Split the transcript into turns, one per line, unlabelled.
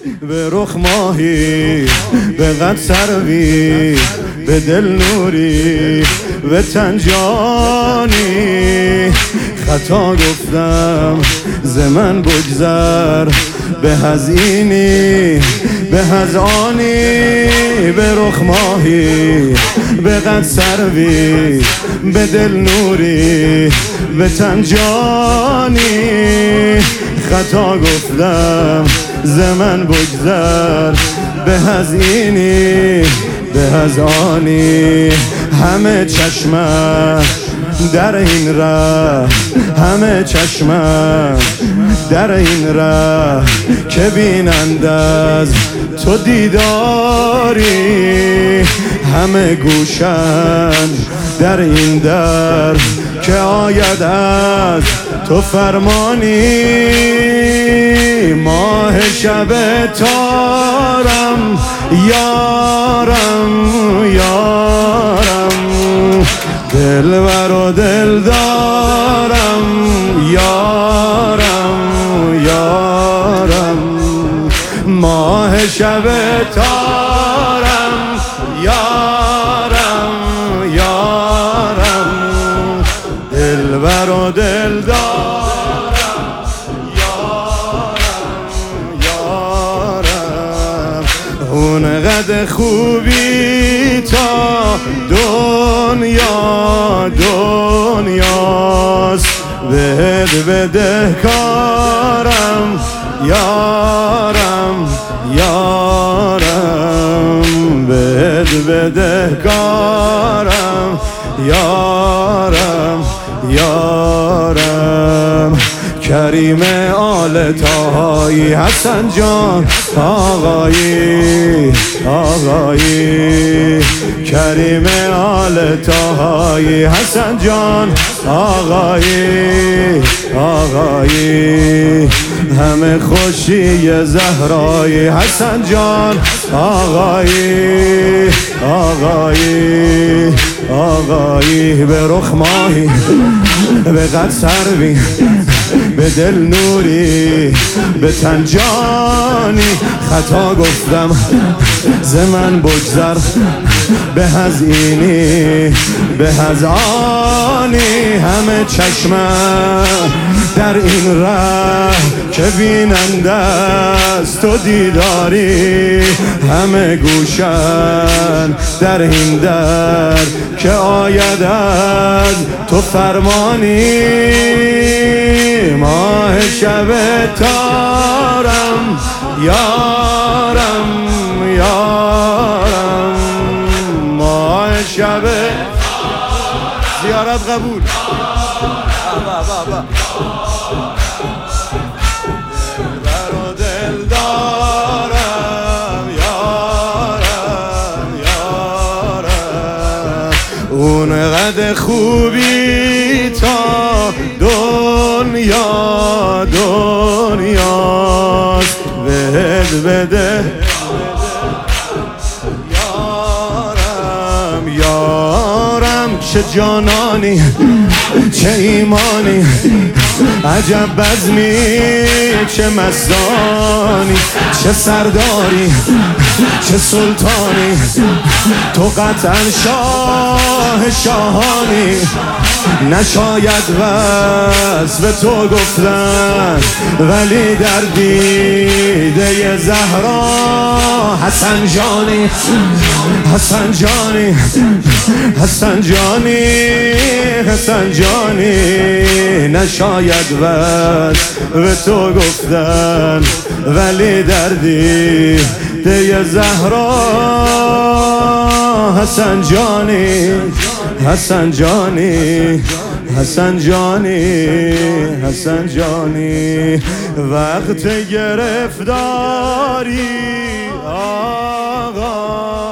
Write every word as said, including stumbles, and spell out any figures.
به رخ ماهی، به قد سروی، به دل نوری، به تن جانی. خطا گفتم ز من بگذر، به از اینی به از آنی. به رخ ماهی، به قد سروی، به دل نوری، به تن جانی. خطا گفتم ز من بگذر، به از اینی به از آنی. همه چشمم در این ره، همه چشمم در این ره، که بینند از تو دیداری. همه گوشن در این در، که آید از تو فرمانی. ماه شب تارم یارم یارم، دلبر و دل دارم یارم یارم. ماه شب تارم یارم یارم، دلبر و دل دارم یارم یارم. اون قد خوبی تا دنیا دنیاست، بهت بده کارم یارم یارم، بهت بده کارم یارم یارم. کریم آل طاهایی حسن جان آقایی آقایی. کریم آل طاهایی حسن جان آقایی آقایی. همه خوشی زهرای حسن جان آقایی آقایی آقایی. به رخ ماهی، به قد سروی، به دل نوری، به تن جانی. خطا گفتم ز من بگذر، به از اینی به از آنی. همه چشمم در این ره، که بیننده از تو دیداری. همه گوشن در این در، که آید از تو فرمانی. ماه شب تارم یارم یارم، ماه شب زیارت قبول. دلبر و دل دارم یارم یارم. اون قد خوبی تا دنیا دنیاست، بهت بده یارم یارم. چه جانانی چه ایمانی، عجب بزمی چه مستانی. چه سرداری چه سلطانی، تو قطعا شاه شاهانی. نشاید وصف تو گفتن، ولی در دیده زهرا حسن جانی حسن جانی حسن جانی حسن جانی. نشاید وصف تو گفتن، ولی در دیده زهرا حسن جانی حسن جانی حسن جانی حسن جانی. وقت گرفتاری آقا